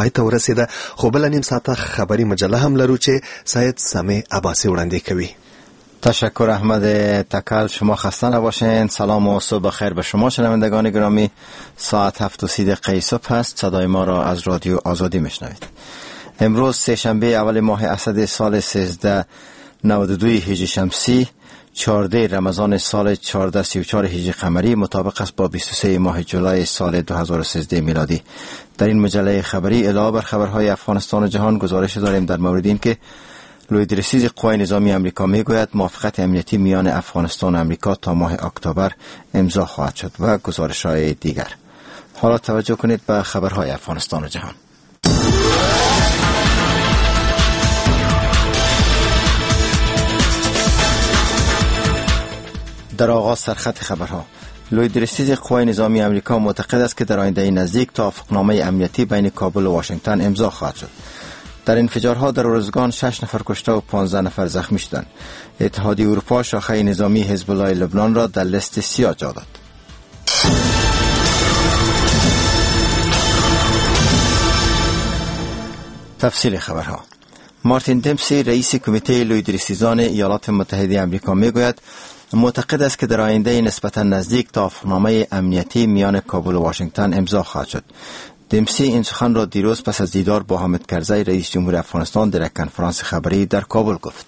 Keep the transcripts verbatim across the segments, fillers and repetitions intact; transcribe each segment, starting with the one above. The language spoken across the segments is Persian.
پای ته ورسیده، خو بل نیم ساعته خبری مجله هم لرو چې سید سامع عباسی وړاندې کوي. تشکر احمد تکل. شما خسته نباشین. سلام و صبح خیر به شما شنوندگان گرامی. ساعت هفت و سی دقیقه صبح است. صدای ما را از رادیو آزادی میشنوید. امروز سه شنبه اول ماه اسد سال سیزده نود و دو هجری شمسی، چهارده رمضان سال چهارده سی و چهار هجری قمری، مطابق است با بیست و سه ماه جولای سال دو هزار و سیزده میلادی. در این مجله خبری علاوه بر خبرهای افغانستان و جهان گزارش داریم در مورد این که لوید رسیز قوای نظامی امریکا میگوید موافقت امنیتی میان افغانستان و امریکا تا ماه اکتبر امضا خواهد شد و گزارش‌های دیگر. حالا توجه کنید به خبرهای افغانستان و جهان. در آغاز سرخط خبرها، لوید رسیز قوای نظامی امریکا معتقد است که در آینده نزدیک توافقنامه امنیتی بین کابل و واشنگتن امضا خواهد شد. در انفجارها در ارزگان شش نفر کشته و پانزده نفر زخمی شدند. اتحادیه اروپا شاخه نظامی حزب الله لبنان را در لیست سیاه جا داد. تفصیل خبرها. مارتین دمسی رئیس کمیته لوید رسیزان ایالات متحده آمریکا میگوید معتقد است که در آینده نسبتا نزدیک توافقنامه امنیتی میان کابل و واشنگتن امضا خواهد شد. دمسی این سخن را دیروز پس از دیدار با حامد کرزی رئیس جمهور افغانستان در یک کنفرانس خبری در کابل گفت.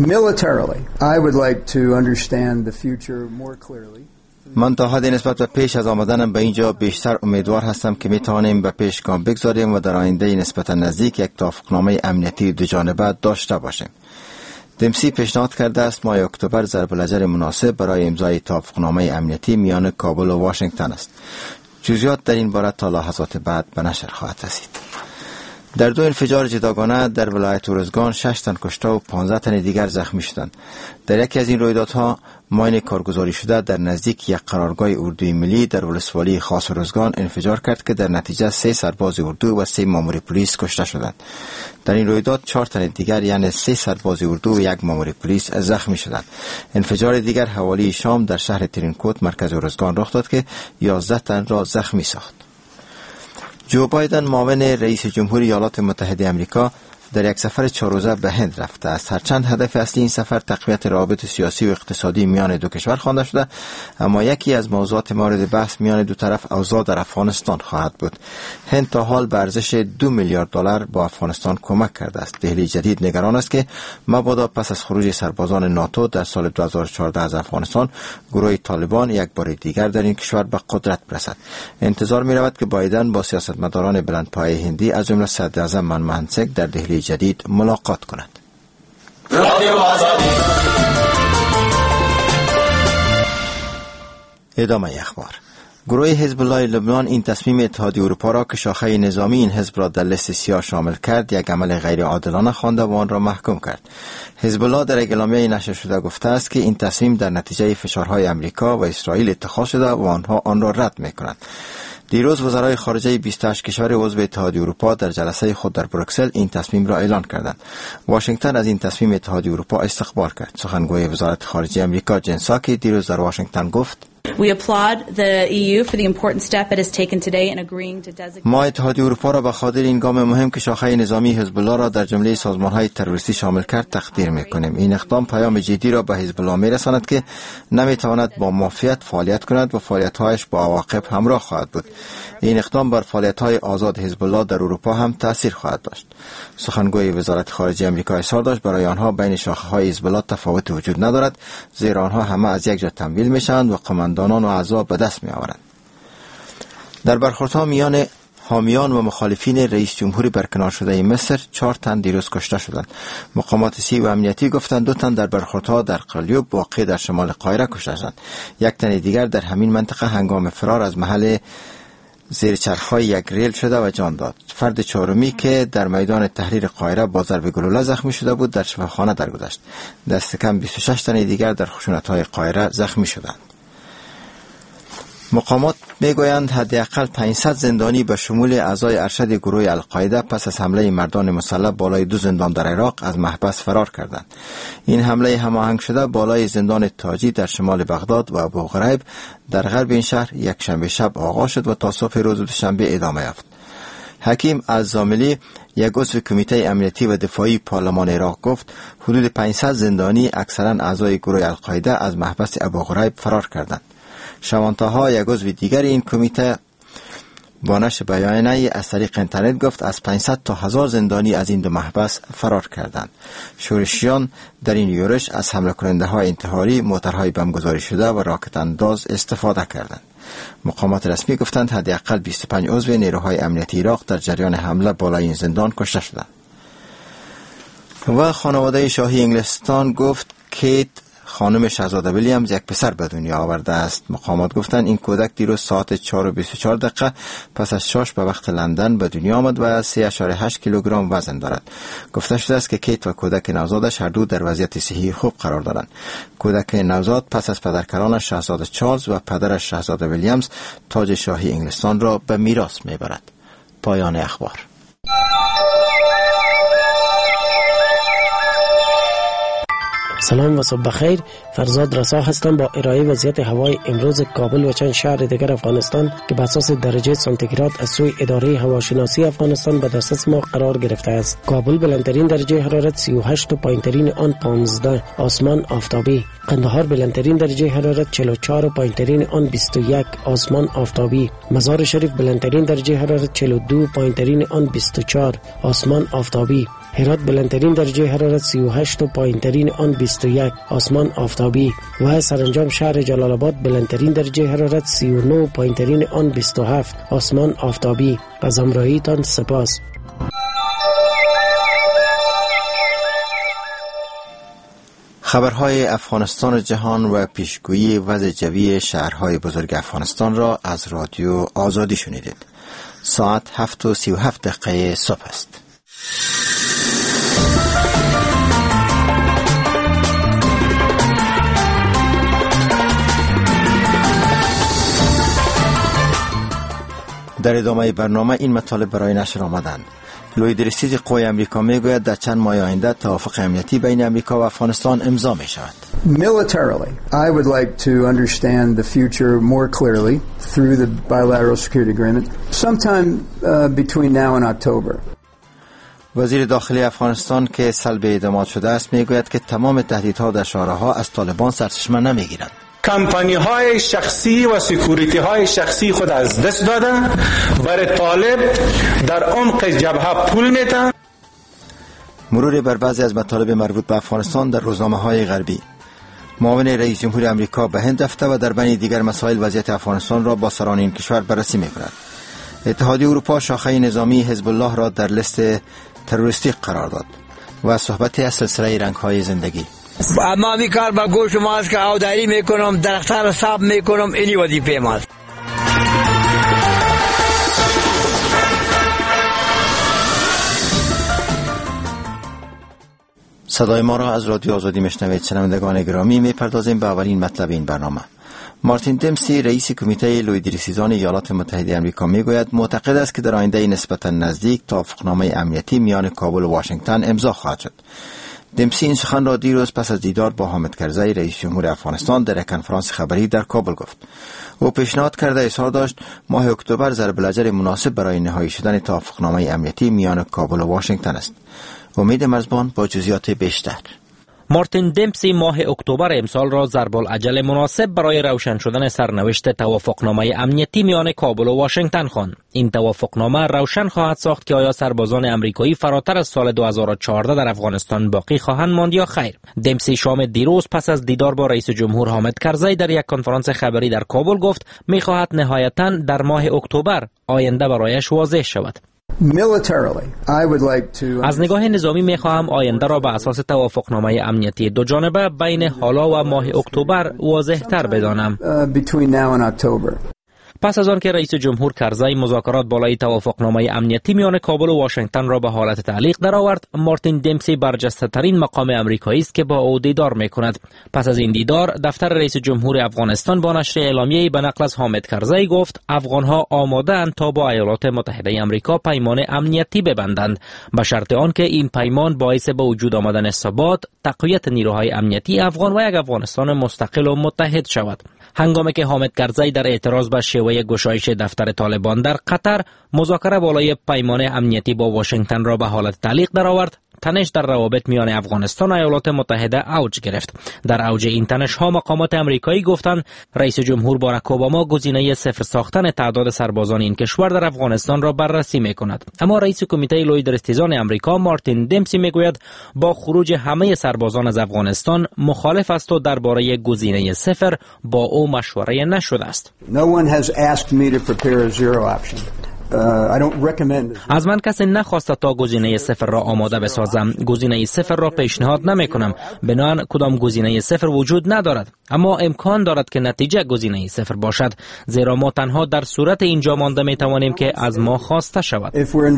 من تا حد نسبت به پیش از آمدنم به اینجا بیشتر امیدوار هستم که میتوانیم به پیش گام بگذاریم و در آینده نسبتا نزدیک یک توافقنامه امنیتی دو جانبه داشته باشیم. دمسی پیشنهاد کرده است ماه اکتبر ضرب المثل مناسب برای امضای توافقنامه امنیتی میان کابل و واشنگتن است. جزئیات در این باره تا لحظات بعد به نشر خواهد رسید. در دو انفجار جداگانه در ولایت ارزگان شش تن کشته و پانزده تن دیگر زخمی شدند. در یکی از این رویدادها ماین کارگزاری شده در نزدیک یک قرارگاه اردوی ملی در ولسوالی خاص ارزگان انفجار کرد که در نتیجه سه سرباز اردو و سه مامور پلیس کشته شدند. در این رویداد چهار تن دیگر یعنی سه سرباز اردو و یک مامور پلیس زخمی شدند. انفجار دیگر حوالی شام در شهر ترینکوت مرکز ارزگان رخ داد که یازده تن را زخمی ساخت. جو بایدن معاون رئیس جمهور ایالات متحده آمریکا در یک سفر چهار روزه به هند رفته است. هرچند هدف اصلی این سفر تقویت روابط سیاسی و اقتصادی میان دو کشور خوانده شده، اما یکی از موضوعات مورد بحث میان دو طرف اوضاع در افغانستان خواهد بود. هند تا حال به ارزش دو میلیارد دلار با افغانستان کمک کرده است. دهلی جدید نگران است که مبادا پس از خروج سربازان ناتو در سال دو هزار و چهارده از افغانستان گروه طالبان یک بار دیگر در این کشور به قدرت برسد. انتظار می رود که بایدن با سیاستمداران بلندپایه هندی از جمله صدر اعظم منموهن سینگ در دهلی جدید ملاقات کند. ادامه اخبار. گروه حزب الله لبنان این تصمیم اتحادیه اروپا را که شاخه نظامی این حزب را در لیست سیاه شامل کرد یک عمل غیر عادلانه خوانده و آن را محکوم کرد. حزب الله در اعلامیه نشر شده گفته است که این تصمیم در نتیجه فشارهای امریکا و اسرائیل اتخاذ شده و آنها آن را رد می‌کنند. دیروز وزرای خارجه بیست و هشت کشور عضو اتحادیه اروپا در جلسه خود در بروکسل این تصمیم را اعلان کردند. واشنگتن از این تصمیم اتحادیه اروپا استقبال کرد. سخنگوی وزارت خارجه آمریکا جن ساکی دیروز در واشنگتن گفت: We applaud the E U for the important step it has taken today in agreeing to designate. ما اتحادیه اروپا را به خاطر این گام مهم که شاخه نظامی حزب الله را در جمله سازمان‌های تروریستی شامل کرد تقدیر می‌کنیم. این اقدام پیام جدی را به حزب الله می‌رساند که نمی‌تواند با مافیات فعالیت کند و فعالیت‌هایش با عواقب همراه خواهد بود. این اقدام بر فعالیت‌های آزاد حزب الله در اروپا هم تأثیر خواهد داشت. سخنگوی وزارت خارجه آمریکا اظهار داشت برای آنها بین شاخه‌های حزب الله تفاوت وجود ندارد، زیرا آنها همه از یک جا تمویل می‌شوند و قماندانان و اعضا به دست می‌آورند. در برخوردها میان حامیان و مخالفین رئیس جمهوری برکنار شده مصر چهار تن دیروز کشته شدند. مقامات سی و امنیتی گفتند دو تن در برخوردها در قلیوب واقع در شمال قاهره کشته شدند. یک تن دیگر در همین منطقه هنگام فرار از محل زیر چرخهای یک ریل شده و جان داد. فرد چهارمی که در میدان تحریر قاهره با ضرب گلوله زخمی شده بود در شفاخانه درگذشت. دست کم بیست و شش تن دیگر در خشونت‌های قاهره زخمی شدند. مقامات میگویند حداقل پانصد زندانی به شمول اعضای ارشد گروه القاعده پس از حمله مردان مسلح بالای دو زندان در عراق از محبس فرار کردند. این حمله هماهنگ شده بالای زندان تاجی در شمال بغداد و ابو غریب در غرب این شهر یک شنبه شب آغاز شد و تا صبح روز دوشنبه ادامه یافت. حکیم الزاملی، یک عضو کمیته امنیتی و دفاعی پارلمان عراق، گفت حدود پانصد زندانی اکثرا اعضای گروه القاعده از محبس ابوغریب فرار کردند. شوانتاها، یک عضو دیگر این کمیته، با نشر بیانیه‌ای از طریق اینترنت گفت از پانصد تا هزار زندانی از این دو محبس فرار کردند. شورشیان در این یورش از حمله کننده های انتحاری، موترهای بمبگذاری شده و راکت انداز استفاده کردند. مقامات رسمی گفتند حداقل بیست و پنج عضو نیروهای امنیتی عراق در جریان حمله بالای این زندان کشته شدند. و خانواده شاهی انگلستان گفت کیت خانم شاهزاده ویلیامز یک پسر به دنیا آورده است. مقامات گفتند این کودک دیروز ساعت چهار و بیست و چهار دقیقه پس از شاش به وقت لندن به دنیا آمد و سه و هشت کیلوگرم وزن دارد. گفته شده است که کیت و کودک نوزادش هر دو در وضعیت صحی خوب قرار دارند. کودک نوزاد پس از پدرکلانش شاهزاده چارلز و پدرش شاهزاده ویلیامز تاج شاهی انگلستان را به میراث میبرد. پایان اخبار. سلام و صبح بخیر. فرزاد رسا هستم با ارائه وضعیت هوای امروز کابل و چند شهر دیگر افغانستان که بر اساس درجه سانتیگراد از سوی اداره هواشناسی افغانستان به دسترس ما قرار گرفته است. کابل بلندترین درجه حرارت سی و هشت و پایینترین آن پانزده، آسمان آفتابی. قندهار بلندترین درجه حرارت چهل و چهار و پایینترین آن بیست و یک، آسمان آفتابی. مزار شریف بلندترین درجه حرارت چهل و دو، پایینترین آن بیست و چهار، آسمان آفتابی. هرات بلندترین درجه حرارت سی و هشت و پایینترین آن بیست و یک، آسمان آفتابی. و سرانجام شهر جلال آباد بلندترین درجه حرارت سی و نه، پایینترین آن بیست و هفت، آسمان آفتابی. از همراهیتان سپاس. خبرهای افغانستان و جهان و پیشگویی وضع جوی شهرهای بزرگ افغانستان را از رادیو آزادی شنیدید. ساعت هفت و سی و هفت دقیقه صبح است. در ادامه برنامه این مطالب برای نشر آمدند. لوید رسید قوای امریکا میگوید در چند ماه آینده توافق امنیتی بین امریکا و افغانستان امضا می شود. Militarily, I would like to understand the future more clearly through the bilateral security agreement sometime uh, between now and October. وزیر داخلی افغانستان که سلب اعدامات شده است میگوید که تمام تهدیدها در شورای از طالبان سرچشمه نمیگیرند. کمپانی های شخصی و سکیوریتی های شخصی خود از دست داده، برای طالب در عمق جبهه پول میدن. مرور بر بعضی از مطالب مربوط به افغانستان در روزنامه های غربی. معاون رئیس جمهور امریکا به هند رفته و در بین دیگر مسائل وضعیت افغانستان را با سران این کشور بررسی می‌کند. اتحادیه اروپا شاخه نظامی حزب الله را در لیست تروریستی قرار داد و صحبت از سلسله رنگ‌های زندگی. ما می کار با گوش ماست که آوداری میکنم، درختها را صاف میکنم، اینی وظیفه ماست. صدای ما را از رادیو آزادی میشنوید. شنوندگان گرامی، میپردازیم به اولین مطلب این برنامه. مارتین دمسی، رئیس کمیته لویدریسیزان ایالات متحده آمریکا، میگوید معتقد است که در آینده نسبتا نزدیک توافقنامه امنیتی میان کابل و واشنگتن امضا خواهد شد. دمسی این سخن را دیروز پس از دیدار با حامد کرزی رئیس جمهور افغانستان در یک کنفرانس خبری در کابل گفت. او پیشنهاد کرده اظهار داشت ماه اکتبر ضرب الاجر مناسب برای نهایی شدن توافقنامه امنیتی میان کابل و واشنگتن است. امید مرزبان با جزئیات بیشتر. مارتین دمسی ماه اکتبر امسال را ضرب الاجل مناسب برای روشن شدن سرنوشت توافقنامه امنیتی میان کابل و واشنگتن خواند. این توافقنامه روشن خواهد ساخت که آیا سربازان امریکایی فراتر از سال دو هزار و چهارده در افغانستان باقی خواهند ماند یا خیر. دمسی شام دیروز پس از دیدار با رئیس جمهور حامد کرزی در یک کنفرانس خبری در کابل گفت می‌خواهد نهایتاً در ماه اکتبر آینده برایش واضح شود. از نگاه نظامی می‌خواهم آینده را به اساس توافقنامه امنیتی دو جانبه بین حالا و ماه اکتبر واضح‌تر بدانم. پس از آن که رئیس جمهور کرزی مذاکرات بالای توافقنامه امنیتی میان کابل و واشنگتن را به حالت تعلیق درآورد، مارتین دمسی برجسته‌ترین مقام امریکایی است که با او دیدار می‌کند. پس از این دیدار، دفتر رئیس جمهور افغانستان با نشر اعلامیه‌ای به نقل از حامد کرزی گفت افغان‌ها آماده‌اند تا با ایالات متحده آمریکا پیمان امنیتی ببندند، به شرط آنکه این پیمان باعث به وجود آمدن ثبات، تقویت نیروهای امنیتی افغان و یک افغانستان مستقل و متحد شود. هنگامی که حامد کرزی در اعتراض به شیوه شیوه گشایش دفتر طالبان در قطر، مذاکره بالای پیمان امنیتی با واشنگتن را به حالت تعلیق درآورد. تنش در روابط میان افغانستان و ایالات متحده اوج گرفت. در اوج این تنش ها مقامات امریکایی گفتند رئیس جمهور باراک اوباما گزینه صفر ساختن تعداد سربازان این کشور در افغانستان را بررسی میکند. اما رئیس کمیته لوی درستیزان امریکا مارتین دمسی میگوید با خروج همه سربازان از افغانستان مخالف است و درباره گزینه صفر با او مشوره نشده است. No one has asked me to prepare a zero option. از من کسی نخواسته تا گزینه صفر را آماده بسازم. گزینه صفر را پیشنهاد نمی کنم. بنابراین کدام گزینه صفر وجود ندارد. اما امکان دارد که نتیجه گزینه صفر باشد. زیرا ما تنها در صورت اینجا مانده می توانیم که از ما خواسته شود.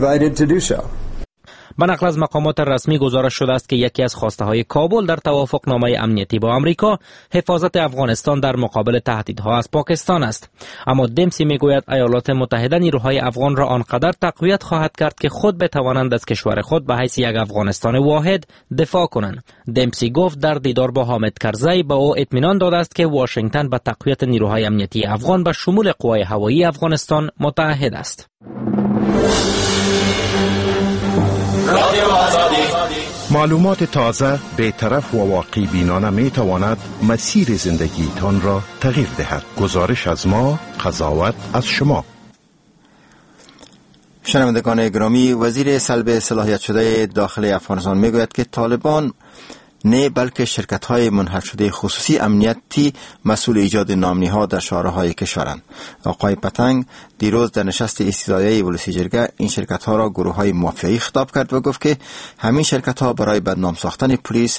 به نقل از مقامات رسمی گزارش شده است که یکی از خواسته های کابل در توافقنامه امنیتی با آمریکا حفاظت افغانستان در مقابل تهدیدها از پاکستان است. اما دمسی میگوید ایالات متحده نیروهای افغان را آنقدر تقویت خواهد کرد که خود بتوانند از کشور خود به حیث یک افغانستان واحد دفاع کنند. دمسی گفت در دیدار با حامد کرزی به او اطمینان داده است که واشنگتن به تقویت نیروهای امنیتی افغان به شمول قوای هوایی افغانستان متعهد است. معلومات تازه، بی‌طرف و واقعی بینانه می تواند مسیر زندگیتان را تغییر دهد. گزارش از ما، قضاوت از شما. شنوندگان گرامی، وزیر سلب صلاحیت شده داخلی افغانستان می گوید که طالبان نه بلکه شرکت‌های منحل شده خصوصی امنیتی مسئول ایجاد نامنی‌ها در شهرهای کشورند. آقای پتنگ دیروز در نشست استیضاحیه ولسی جرگه این شرکت‌ها را گروه‌های مافیایی خطاب کرد و گفت که همین شرکت‌ها برای بدنام ساختن پلیس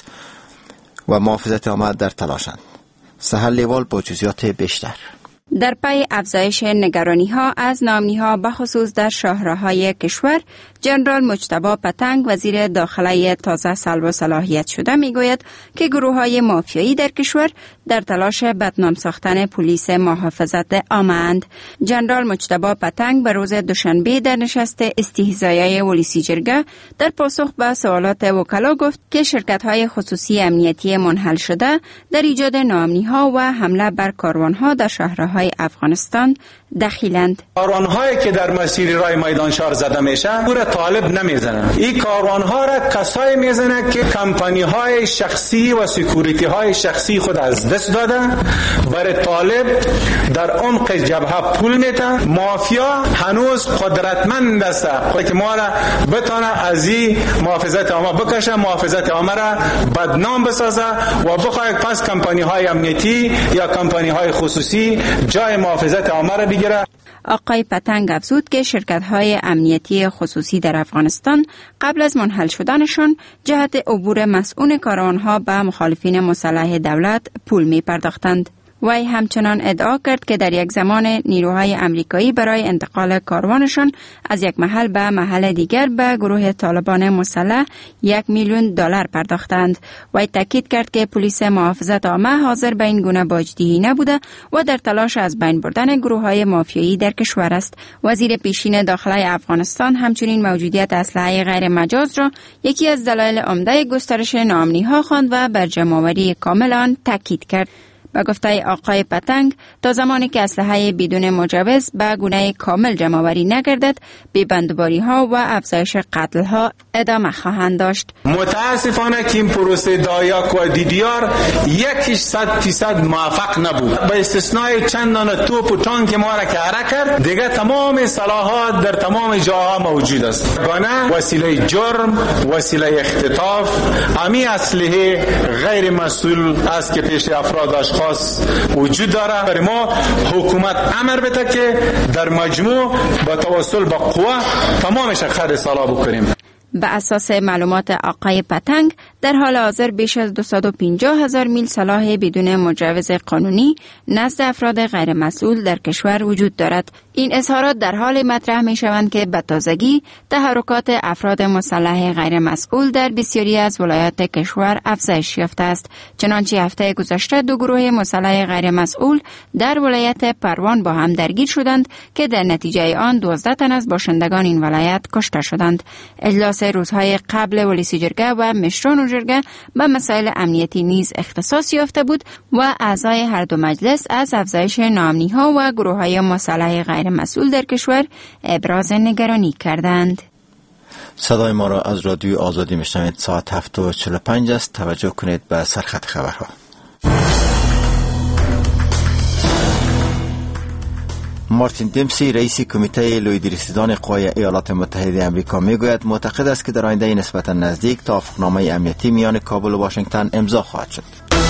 و محافظت عامه در تلاشند. سهل لیوال با جزئیات بیشتر. در پی افزایش نگرانی‌ها از نامنی‌ها بخصوص در شهرهای کشور، جنرال مجتبی پتنگ وزیر داخلی تازه سلب صلاحیت شده میگوید که گروه‌های مافیایی در کشور در تلاش بدنام ساختن پلیس محافظت عامه اند. جنرال مجتبی پتنگ به روز دوشنبه در نشست استیضاحیه ولسی جرگه در پاسخ به سوالات وکلا گفت که شرکت‌های خصوصی امنیتی منحل شده در ایجاد ناامنی‌ها و حمله بر کاروان‌ها در شهرهای افغانستان دخیلند. کاروان‌هایی که در مسیر راه میدانشهر زده میشه پور طالب نمیزنن. این کاروان‌ها را کسایی میزنه که کمپانی‌های شخصی و سکیوریتی‌های شخصی خود از دست داده، برای طالب در عمق جبهه پول میده. مافیا هنوز قدرتمند است که ما را بتونه از این محافظت عامه بکشه، محافظت عامه را بدنام بسازه و بخواد پس کمپانی‌های امنیتی یا کمپانی‌های خصوصی جای محافظت عامه را بگیره. آقای پتنگ افزود که شرکت‌های امنیتی خصوصی در افغانستان قبل از منحل شدنشان جهت عبور مسئول کاروان‌ها به مخالفین مسلح دولت پول می‌پرداختند. وی همچنان ادعا کرد که در یک زمان نیروهای امریکایی برای انتقال کاروانشان از یک محل به محل دیگر به گروه طالبان مسلح یک میلیون دلار پرداختند. وی تاکید کرد که پلیس محافظت عامه حاضر به این گونه باجدهی نبوده و در تلاش از بین بردن گروه‌های مافیایی در کشور است. وزیر پیشین داخلی افغانستان همچنین موجودیت اسلحه غیر مجاز را یکی از دلایل عمده گسترش ناامنی‌ها خواند و بر جمع‌آوری کامل آن تاکید کرد. با گفته آقای پتنگ تا زمانی که اسلحه بدون مجوز به گونه کامل جمع‌آوری نگردد، بی‌بندوباری ها و افزایش قتل ها ادامه خواهند داشت. متاسفانه که این پروسه دایاک و دیدیار یکیش صد فیصد موفق نبود. به استثنای چند دانه توپ و تانک ما را که حرکت کرد، دیگه تمام سلاحات در تمام جاها موجود است. گانه وسیله جرم، وسیله اختطاف، امی اسلحه غیر مسئول است که پیش افراد اشخاص وجود داره. برای ما حکومت امر بده که در مجموع با توسل با قوه تمامش خرید سلاح بکنیم. به اساس معلومات آقای پتنگ در حال حاضر بیش از دویست و پنجاه هزار میل سلاح بدون مجوز قانونی نزد افراد غیر مسئول در کشور وجود دارد. این اظهارات در حال مطرح می شوند که به تازگی تحرکات افراد مسلح غیر مسئول در بسیاری از ولایات کشور افزایش یافته است. چنانچه هفته گذشته دو گروه مسلح غیر مسئول در ولایت پروان با هم درگیر شدند که در نتیجه آن دوازده تن از باشندگان این ولایت کشته شدند. اجلاس سه روزهای قبل ولسی جرگه و مشران جرگه به مسائل امنیتی نیز اختصاص یافته بود و اعضای هر دو مجلس از افزایش ناامنی‌ها و گروه‌های مسلح غیر مسئول در کشور ابراز نگرانی کردند. صدای ما را از رادیو آزادی میشنوید. ساعت هفت و چهل و پنج است. توجه کنید به سرخط خبرها. مارتین دمسی رئیس کمیته لویدریستان قوای ایالات متحده آمریکا میگوید معتقد است که در آینده نسبتا نزدیک توافقنامه امنیتی میان کابل و واشنگتن امضا خواهد شد.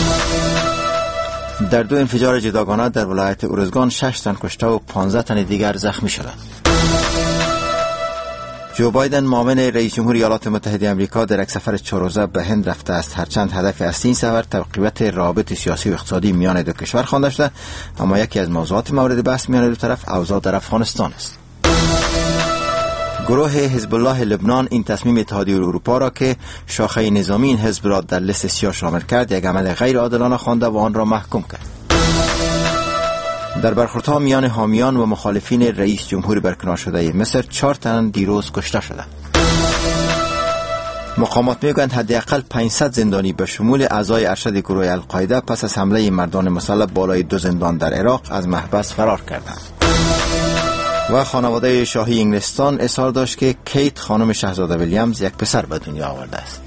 در دو انفجار جداگانه در ولایت ارزگان شش تن کشته و پانزده تن دیگر زخمی شدند. جو بایدن معاون رئیس جمهور ایالات متحده آمریکا در یک سفر چهار روزه به هند رفته است. هرچند هدف اصلی این سفر تقویت روابط سیاسی و اقتصادی میان دو کشور خوانده شده، اما یکی از موضوعات مورد بحث میان دو طرف اوضاع در افغانستان است. گروه حزب الله لبنان این تصمیم اتحادیه اروپا را که شاخه نظامی این حزب را در لیست سیاه شامل کرد یک عمل غیر عادلانه خوانده و آن را محکوم کرد. در برخوردها میان حامیان و مخالفین رئیس جمهور برکنار شده مصر چهار تن دیروز کشته شدند. مقامات میگویند حداقل پانصد زندانی به شمول اعضای ارشد گروه القاعده پس از حمله مردان مسلح بالای دو زندان در عراق از محبس فرار کردند. و خانواده شاهی انگلستان اظهار داشت که کیت خانم شاهزاده ویلیامز یک پسر به دنیا آورده است.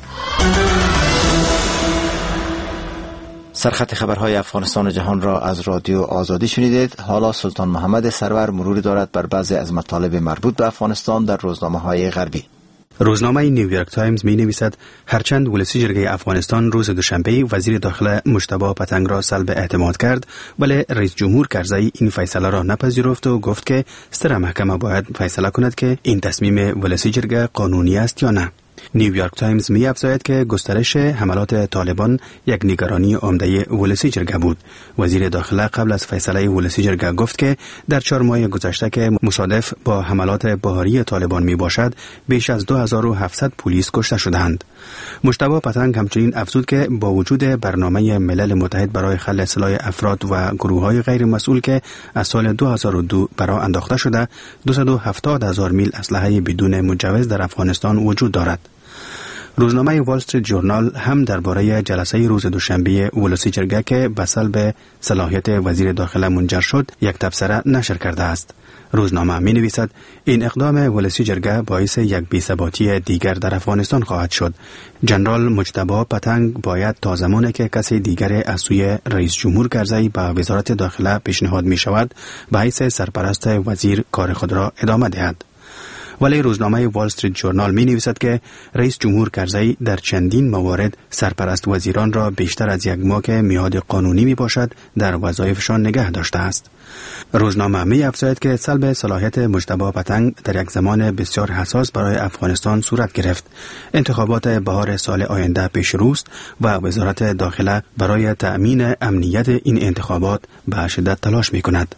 سرخط خبرهای افغانستان و جهان را از رادیو آزادی شنیدید. حالا سلطان محمد سرور مروری دارد بر بعضی از مطالب مربوط به افغانستان در روزنامه‌های غربی. روزنامه نیویورک تایمز می نویسد هرچند ولسی جرگه افغانستان روز دوشنبه وزیر داخله مجتبی پتنگ را سلب اعتماد کرد، ولی رئیس جمهور کرزی این فیصله را نپذیرفت و گفت که ستره محکمه باید فیصله کند که این تصمیم ولسی جرگه قانونی است یا نه. نیویورک تایمز می افزاید که گسترش حملات طالبان یک نگرانی عمده ولسی جرگه بود. وزیر داخله قبل از فیصله ولسی جرگه گفت که در چهار ماه گذشته که مصادف با حملات بهاری طالبان می باشد بیش از دو هزار و هفتصد پلیس کشته شدند. مجتبی پتنگ همچنین افزود که با وجود برنامه ملل متحد برای خلع سلاح افراد و گروه‌های غیر مسئول که از سال دو هزار و دو برآ انداخته شده، دویست و هفتاد هزار میل اسلحه بدون مجوز در افغانستان وجود دارد. روزنامه وال استریت ژورنال هم درباره جلسه روز دوشنبه ولسی جرگه که به سلب صلاحیت وزیر داخله منجر شد یک تبصره نشر کرده است. روزنامه می نویسد این اقدام ولسی جرگه باعث یک بی‌ثباتی دیگر در افغانستان خواهد شد. جنرال مجتبی پتنگ باید تا زمانی که کسی دیگر از سوی رئیس جمهور کرزی به وزارت داخله پیشنهاد می شود به حیث سرپرست وزیر کار خود را ادامه دهد. ولی روزنامه وال استریت ژورنال می نویسد که رئیس جمهور کرزی در چندین موارد سرپرست وزیران را بیشتر از یک ماه که میعاد قانونی می باشد در وظایفشان نگه داشته است. روزنامه می افزاید که سلب صلاحیت مجتبی پتنگ در یک زمان بسیار حساس برای افغانستان صورت گرفت. انتخابات بهار سال آینده پیش روست و وزارت داخله برای تأمین امنیت این انتخابات به شدت تلاش می کند.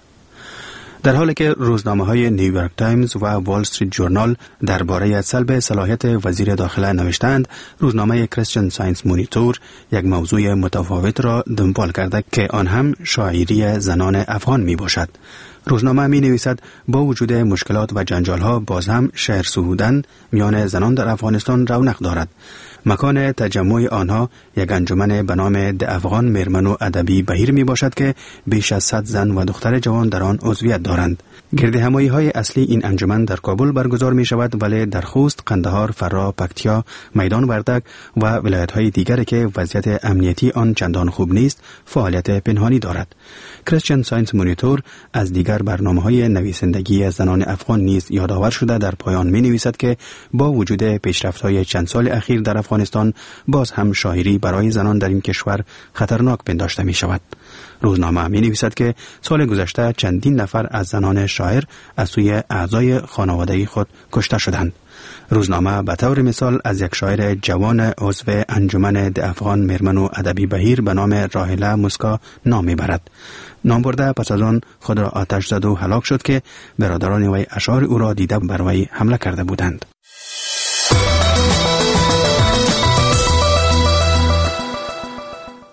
در حالی که روزنامه‌های نیویورک تایمز و وال استریت ژورنال درباره سلب صلاحیت وزیر داخله نوشتند، روزنامه کریستین ساینس مونیتور یک موضوع متفاوت را دنبال کرده که آن هم شاعری زنان افغان می باشد. روزنامه می نویسد با وجود مشکلات و جنجال‌ها باز هم شعر سرودن میان زنان در افغانستان رونق دارد. مکان تجمع آنها یک انجمن به نام د افغان میرمن و ادبی بهیر می باشد که بیش از صد زن و دختر جوان در آن عضویت دارند. گردهمایی های اصلی این انجمن در کابل برگزار می شود، ولی در خوست، قندهار، فرا، پکتیا، میدان وردک و ولایت های دیگری که وضعیت امنیتی آن چندان خوب نیست فعالیت پنهانی دارد. کریستین ساینس مونیتور از دیگر برنامه‌های نویسندگی زنان افغان نیز یادآور شده در پایان می نویسد که با وجود پیشرفت‌های چند سال اخیر در افغانستان باز هم شاعری برای زنان در این کشور خطرناک پنداشته می شود. روزنامه می نویسد که سال گذشته چندین نفر از زنان شاعر از سوی اعضای خانواده خود کشته شدند. روزنامه به طور مثال از یک شاعر جوان عضو انجمن د افغان میرمن و ادبی بهیر به نام راهله موسکا نام میبرد. نام برده پس از آن خود را آتش زد و هلاک شد که برادران وی اشعار او را دیده بر وی حمله کرده بودند.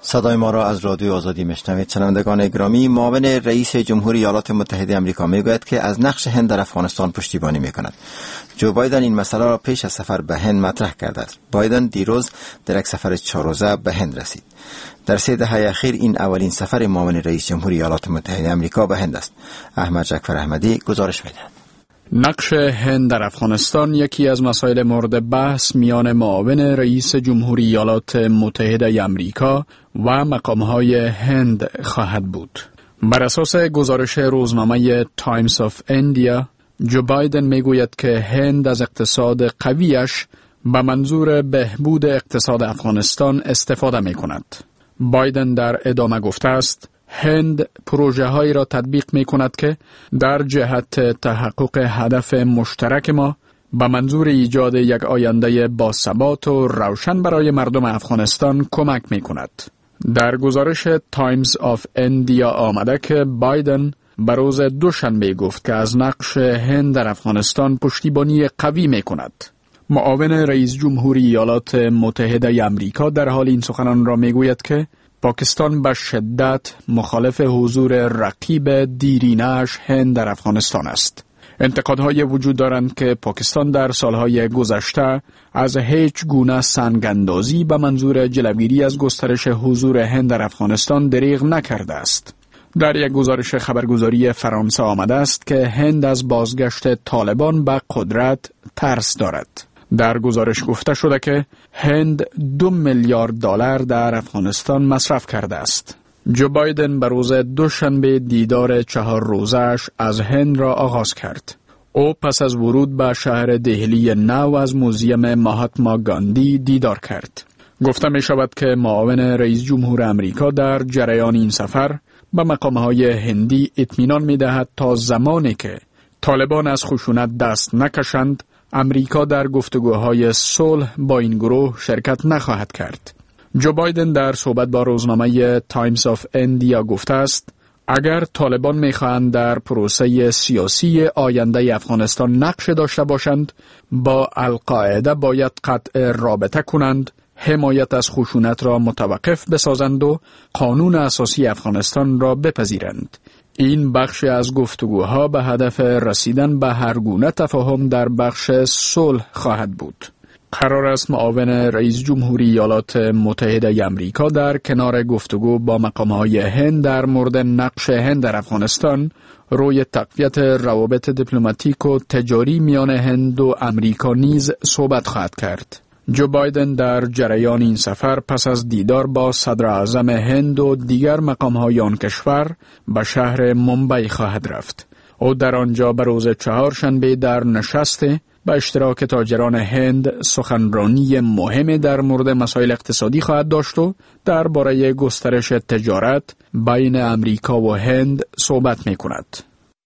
صدای ما را از رادیو آزادی میشنوید. شنوندگان گرامی، معاون رئیس جمهوری ایالات متحده آمریکا میگوید که از نقش هند در افغانستان پشتیبانی میکند. جو بایدن این مسئله را پیش از سفر به هند مطرح کرده است. بایدن دیروز در یک سفر چهار روزه به هند رسید. در سه دهه اخیر این اولین سفر معاون رئیس جمهوری ایالات متحده آمریکا به هند است. احمد جعفر احمدی گزارش می‌دهد. نقش هند در افغانستان یکی از مسائل مورد بحث میان معاون رئیس جمهوری ایالات متحده آمریکا و مقام‌های هند خواهد بود. بر اساس گزارش روزنامه تایمز آف اندیا، جو بایدن میگوید که هند از اقتصاد قویش به منظور بهبود اقتصاد افغانستان استفاده می‌کند. بایدن در ادامه گفته است هند پروژه هایی را تطبیق می کند که در جهت تحقق هدف مشترک ما به منظور ایجاد یک آینده باثبات و روشن برای مردم افغانستان کمک می کند. در گزارش تایمز آف اندیا آمده که بایدن به روز دوشنبه گفت که از نقش هند در افغانستان پشتیبانی قوی می کند. معاون رئیس جمهوری ایالات متحده آمریکا در حال این سخنان را می گوید که پاکستان به شدت مخالف حضور رقیب دیرینه‌اش هند در افغانستان است. انتقادهای وجود دارند که پاکستان در سالهای گذشته از هیچ گونه سنگ‌اندازی به منظور جلوگیری از گسترش حضور هند در افغانستان دریغ نکرده است. در یک گزارش خبرگزاری فرانسه آمده است که هند از بازگشت طالبان به قدرت ترس دارد. در گزارش گفته شده که هند دو میلیارد دلار در افغانستان مصرف کرده است. جو بایدن به روز دوشنبه دیدار چهار روزه‌اش از هند را آغاز کرد. او پس از ورود به شهر دهلی نو از موزیم مهاتما گاندی دیدار کرد. گفته می شود که معاون رئیس جمهور آمریکا در جریان این سفر به مقام‌های هندی اطمینان می دهد تا زمانی که طالبان از خشونت دست نکشند، امریکا در گفتگوهای صلح با این گروه شرکت نخواهد کرد. جو بایدن در صحبت با روزنامه تایمز آف اندیا گفته است اگر طالبان می‌خواهند در پروسه سیاسی آینده افغانستان نقش داشته باشند، با القاعده باید قطع رابطه کنند، حمایت از خشونت را متوقف بسازند و قانون اساسی افغانستان را بپذیرند. این بخش از گفتگوها به هدف رسیدن به هر گونه تفاهم در بخش صلح خواهد بود. قرار است معاون رئیس جمهوری ایالات متحده آمریکا در کنار گفتگو با مقام‌های هند در مورد نقش هند در افغانستان روی تقویت روابط دیپلماتیک و تجاری میان هند و امریکا نیز صحبت خواهد کرد. جو بایدن در جریان این سفر پس از دیدار با صدر اعظم هند و دیگر مقام‌های آن کشور به شهر ممبئی خواهد رفت. او در آنجا به روز چهارشنبه در نشست به اشتراک تاجران هند سخنرانی مهم در مورد مسائل اقتصادی خواهد داشت و درباره گسترش تجارت بین امریکا و هند صحبت می‌کند.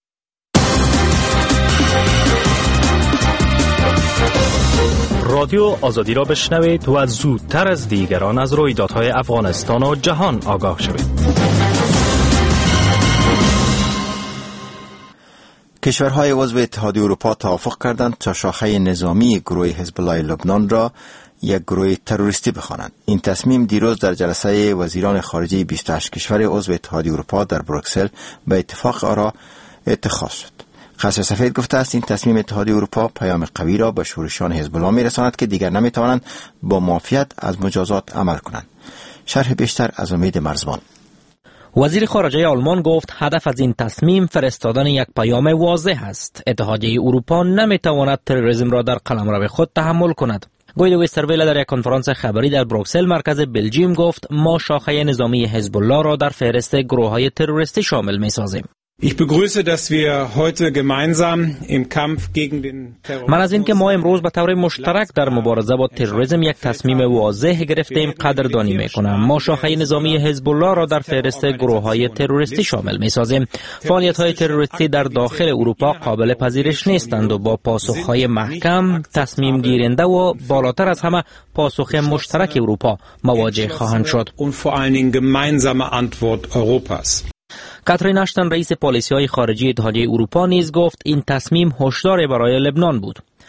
رادیو آزادی را بشنوید و زودتر از دیگران از رویدادهای افغانستان و جهان آگاه شوید. کشورهای عضو اتحادیه اروپا توافق کردند تا شاخه نظامی گروه حزب الله لبنان را یک گروه تروریستی بخوانند. این تصمیم دیروز در جلسه وزیران خارجه بیست و هشت کشور عضو اتحادیه اروپا در بروکسل به اتفاق آرا اتخاذ شد. قصر سفید گفته است این تصمیم اتحادیه اروپا پیام قوی را به شورشیان حزب الله می‌رساند که دیگر نمی‌توانند با معافیت از مجازات عمل کنند. شرح بیشتر از امید مرزبان. وزیر خارجه آلمان گفت هدف از این تصمیم فرستادن یک پیام واضح است. اتحادیه اروپا نمی‌تواند تروریسم را در قلمرو خود تحمل کند. گوید وسترویله در یک کنفرانس خبری در بروکسل مرکز بلژیم گفت ما شاخه نظامی حزب الله را در فهرست گروه‌های تروریستی شامل می‌سازیم. Ich begrüße, dass wir heute gemeinsam im Kampf gegen den Terrorismus من از اینکه ما امروز به طور مشترک در مبارزه با تروریسم یک تصمیم واضح گرفتیم قدردانی میکنم. ما شاخه نظامی حزب الله را در فهرست گروه‌های تروریستی شامل میسازیم. فعالیت‌های تروریستی در داخل اروپا قابل پذیرش نیستند و با پاسخ‌های محکم، تصمیم گیرنده و بالاتر از همه پاسخ مشترک اروپا مواجه خواهند شد. Und vor allen Dingen gemeinsame Antwort Europas. کاترین اشتن رئیس پالیسی‌های خارجی اتحادیه اروپا نیز گفت این تصمیم هشدار برای لبنان بود.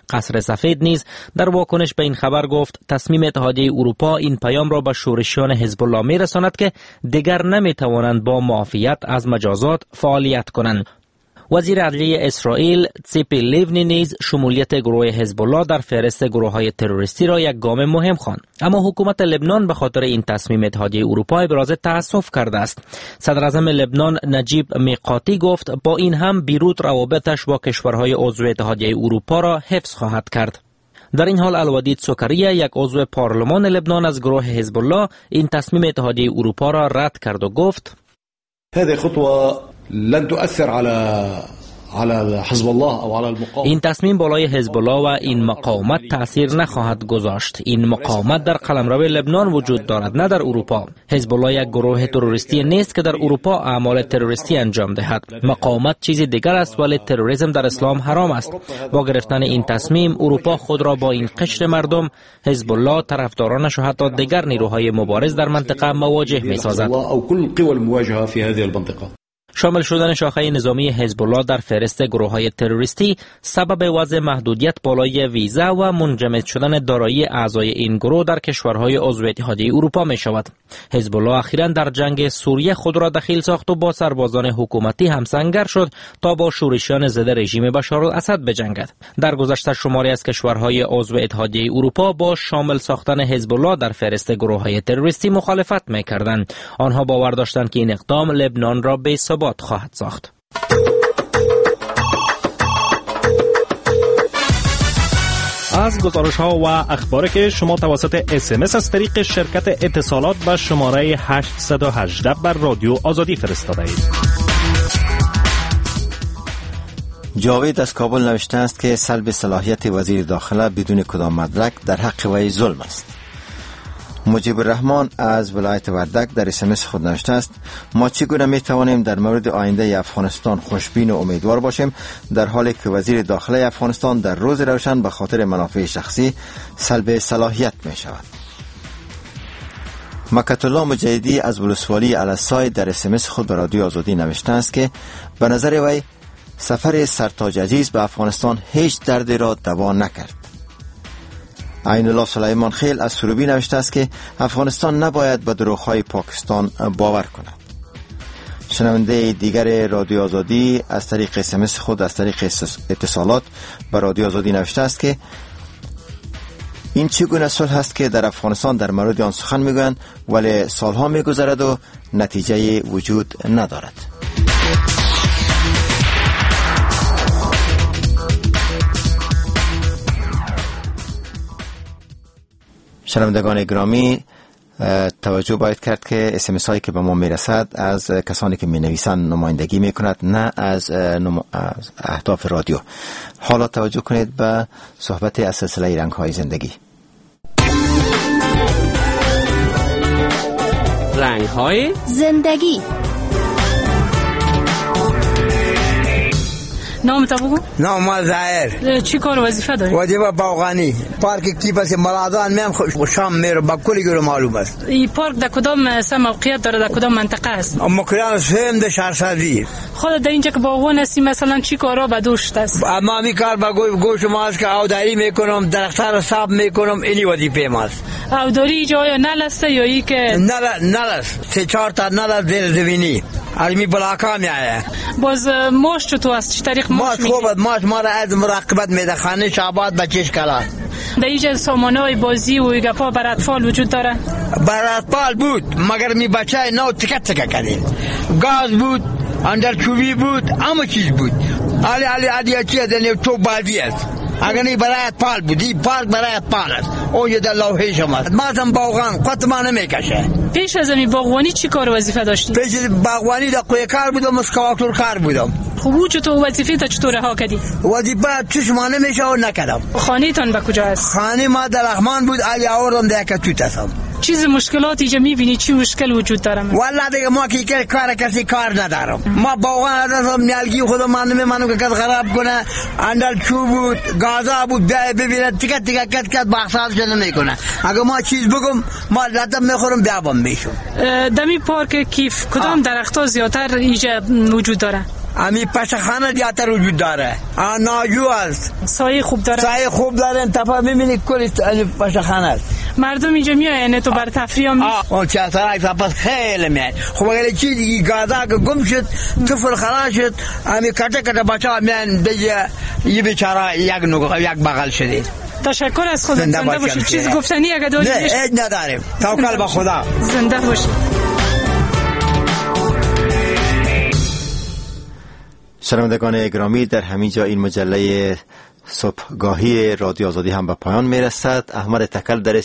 قصر سفید نیز در واکنش به این خبر گفت تصمیم اتحادیه اروپا این پیام را به شورشیان حزب الله می‌رساند که دیگر نمی‌توانند با معافیت از مجازات فعالیت کنند. وزیر عدلیه اسرائیل تسیپی لیونی نیز شمولیت گروه حزب الله در فهرست گروه‌های تروریستی را یک گام مهم خواند، اما حکومت لبنان به خاطر این تصمیم اتحادیه اروپا ابراز تأسف کرده است. صدر اعظم لبنان نجیب میقاتی گفت با این هم بیروت روابطش با کشورهای عضو اتحادیه اروپا را حفظ خواهد کرد. در این حال الودید سکریه، یک عضو پارلمان لبنان از گروه حزب الله، این تصمیم اتحادیه اروپا را رد کرد و گفت هذه خطوه لن تؤثر على على حزب الله او على المقاومه. این تصمیم بالای حزب الله و این مقاومت تأثیر نخواهد گذاشت. این مقاومت در قلمرو لبنان وجود دارد، نه در اروپا. حزب الله یک گروه تروریستی نیست که در اروپا اعمال تروریستی انجام دهد. مقاومت چیز دیگر است، ولی تروریسم در اسلام حرام است. با گرفتن این تصمیم اروپا خود را با این قشر مردم، حزب الله، طرفدارانش و حتی دیگر نیروهای مبارز در منطقه مواجه می‌سازد. شامل شدن شاخه نظامی حزب الله در فهرست گروه‌های تروریستی سبب وضع محدودیت بالای ویزا و منجمد شدن دارایی اعضای این گروه در کشورهای عضو اتحادیه اروپا می شود. حزب الله اخیراً در جنگ سوریه خود را دخیل ساخت و با سربازان حکومتی همسنگر شد تا با شورشیان ضد رژیم بشار الاسد بجنگد. در گذشته شماری از کشورهای عضو اتحادیه اروپا با شامل ساختن حزب الله در فهرست گروه‌های تروریستی مخالفت می‌کردند. آنها باور داشتند که این اقدام لبنان را به ثبات خواهد ساخت. از گزارش ها و اخباری که شما توسط اس ام اس از طریق شرکت اتصالات به شماره هشت یک هشت بر رادیو آزادی فرستاده اید. جاوید از کابل نوشته است که سلب صلاحیت وزیر داخله بدون کدام مدرک در حق وی ظلم است. مجیب الرحمن از ولایت وردک در اس ام اس خود نوشته است ما چگونه می توانیم در مورد آینده افغانستان خوشبین و امیدوار باشیم در حالی که وزیر داخله افغانستان در روز روشن به خاطر منافع شخصی سلب صلاحیت می شود. مکت الله مجیدی از ولسوالی الاسای در اس ام اس خود به رادیو آزادی نوشته است که به نظر وی سفر سرتاج عزیز به افغانستان هیچ دردی را دوا نکرد. عین الله سلیمان خیل از سروبی نوشته است که افغانستان نباید به دروغ‌های پاکستان باور کند. شنونده دیگر رادیو آزادی از طریق اس ام اس خود از طریق اتصالات به رادیو آزادی نوشته است که این چگونه صلح است که در افغانستان در مورد آن سخن میگویند ولی سالها میگذرد و نتیجه وجود ندارد. شنوندگان گرامی، توجه باید کرد که اس ام اس هایی که به ما میرسد از کسانی که می نویسند نمایندگی می کند، نه از, نم... از اهداف رادیو. حالا توجه کنید به صحبت از سلسله رنگ های زندگی. رنگ های زندگی. نام تا بگو؟ نام ما ظاهر. چی کار وظیفه داری؟ وظیفه باغبانی. پارک کی پس ملادان میم شام میرو با کلی گرو معلوم است. این پارک در کدام سه موقعیت داره، در کدام منطقه است؟ مکران سهم ده شهرسازی. خود در اینجا که باغبان هستی مثلا چی کارا به دوشت است؟ اما می کار با گوش ماست که آوداری میکنم، درخت‌ها را صاف میکنم، اینی وظیفه ماست. آوداری جای نل است یا ای که نل نل است. سه چهار تا نل زیر زمینی. علمی بلاکا میایه. باز ماش تو است چه طریق ماش خوب ماش ما را از مراقبت میده، خانه شعبات بچش کلا. در اینجا سامانه‌های بازی و گپا برای اطفال وجود داره؟ برای اطفال بود مگر می بچه نو تکت تکت کردیم. گاز بود، اندر چوبی بود، همه چیز بود. علی علی علی چیه دنیا تو بازی است. اگر این برای اطفال بود، این پارک برای اطفال است. اونجا در لوحه شما مازم باغان خود ما نمیکشه. پیش از این باغبانی چی کار وظیفه داشتی؟ پیش باغبانی در قوی کار بودم، اسکاواکتور کار بودم. خوب چطور وظیفه تا چطور رها کردی؟ وظیفه چشم نمیشه و نکردم. خانه تان به کجا است؟ خانه ما در رحمان بود، علی آوردم در کتوت هستم. چیز مشکلاتی که میبینی چی مشکل وجود داره؟ والله دیگه ما که کار کسی کار ندارم. ما باغبان هستم، نیالگی خودم من نمیمانم که کس خراب کنه. اندر چوب بود، گازا بود، بیا ببینه تیکه تیکه کت کت بخصاص جنه میکنه. اگه ما چیز بگم ما لطم میخورم بیابم میشم. دمی پارک کیف کدام درخت‌ها زیادتر اینجا وجود داره؟ امی پشخانه دیاتر وجود داره، ناجو است، سایه خوب داره، سایه خوب داره. انتفاع میبینی کلی پشخانه است. مردم اینجا میاین تو برای تفریح هم آه اون چه اثر پس خیلی میاد. خب اگر چی دیگه گادا که گم شد طفل خلاص شد امی کته کته بچه ها میان دیگه یه بیچاره یک نگاه یک بغل شدید. تشکر از خودت. زنده باشید. چیز گفتنی اگه داری؟ نه هیچ نداریم. توکل به خدا. زنده باشید. شنوندگان گرامی، در همین جا این مجله صبحگاهی رادیو آزادی هم به پایان می رسد. احمد تکل در